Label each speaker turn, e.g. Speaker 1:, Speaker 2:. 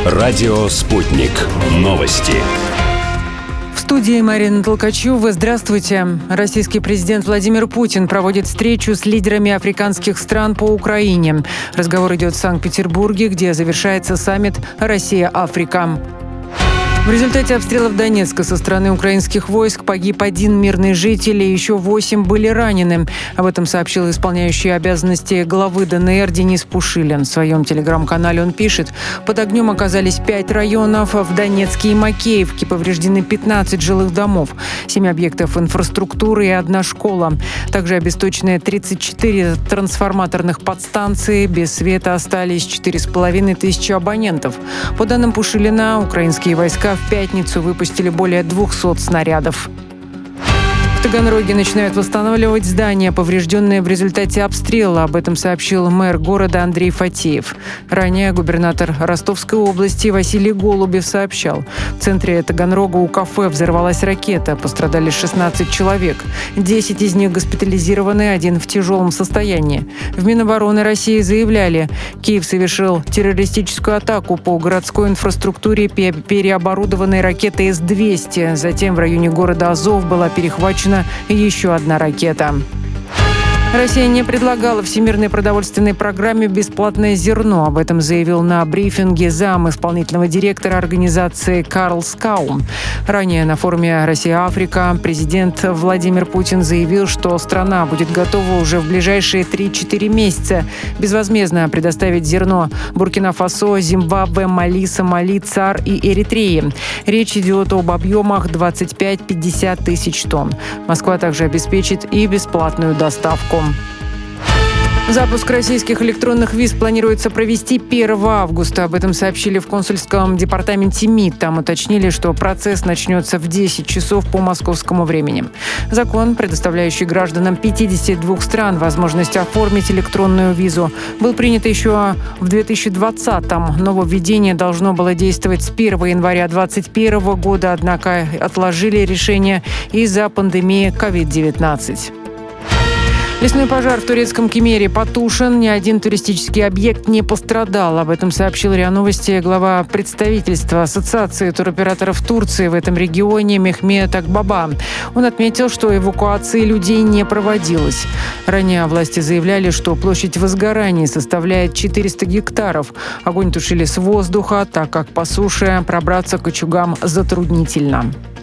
Speaker 1: Радио «Спутник». Новости.
Speaker 2: В студии Марина Толкачева. Здравствуйте. Российский президент Владимир Путин проводит встречу с лидерами африканских стран по Украине. Разговор идет в Санкт-Петербурге, где завершается саммит «Россия-Африка». В результате обстрелов Донецка со стороны украинских войск погиб 1 мирный житель и еще 8 были ранены. Об этом сообщил исполняющий обязанности главы ДНР Денис Пушилин. В своем телеграм-канале он пишет: под огнем оказались 5 районов. В Донецке и Макеевке повреждены 15 жилых домов, 7 объектов инфраструктуры и 1 школа. Также обесточены 34 трансформаторных подстанции. Без света остались 4500 абонентов. По данным Пушилина, украинские войска в пятницу выпустили более 200 снарядов. В Таганроге начинают восстанавливать здания, поврежденные в результате обстрела. Об этом сообщил мэр города Андрей Фатеев. Ранее губернатор Ростовской области Василий Голубев сообщал: в центре Таганрога у кафе взорвалась ракета. Пострадали 16 человек. 10 из них госпитализированы, 1 в тяжелом состоянии. В Минобороны России заявляли: Киев совершил террористическую атаку по городской инфраструктуре переоборудованной ракетой С-200. Затем в районе города Азов была перехвачена еще 1 ракета. Россия не предлагала Всемирной продовольственной программе бесплатное зерно. Об этом заявил на брифинге зам исполнительного директора организации Карл Скаум. Ранее на форуме «Россия-Африка» президент Владимир Путин заявил, что страна будет готова уже в ближайшие 3-4 месяца безвозмездно предоставить зерно Буркина-Фасо, Зимбабве, Мали, Сомали, ЦАР и Эритреи. Речь идет об объемах 25-50 тысяч тонн. Москва также обеспечит и бесплатную доставку. Запуск российских электронных виз планируется провести 1 августа. Об этом сообщили в консульском департаменте МИД. Там уточнили, что процесс начнется в 10 часов по московскому времени. Закон, предоставляющий гражданам 52 стран возможность оформить электронную визу, был принят еще в 2020-м. Нововведение должно было действовать с 1 января 2021 года, однако отложили решение из-за пандемии COVID-19. Лесной пожар в турецком Кемере потушен. Ни один туристический объект не пострадал. Об этом сообщил РИА Новости глава представительства Ассоциации туроператоров Турции в этом регионе Мехмет Акбаба. Он отметил, что эвакуации людей не проводилось. Ранее власти заявляли, что площадь возгораний составляет 400 гектаров. Огонь тушили с воздуха, так как по суше пробраться к очагам затруднительно.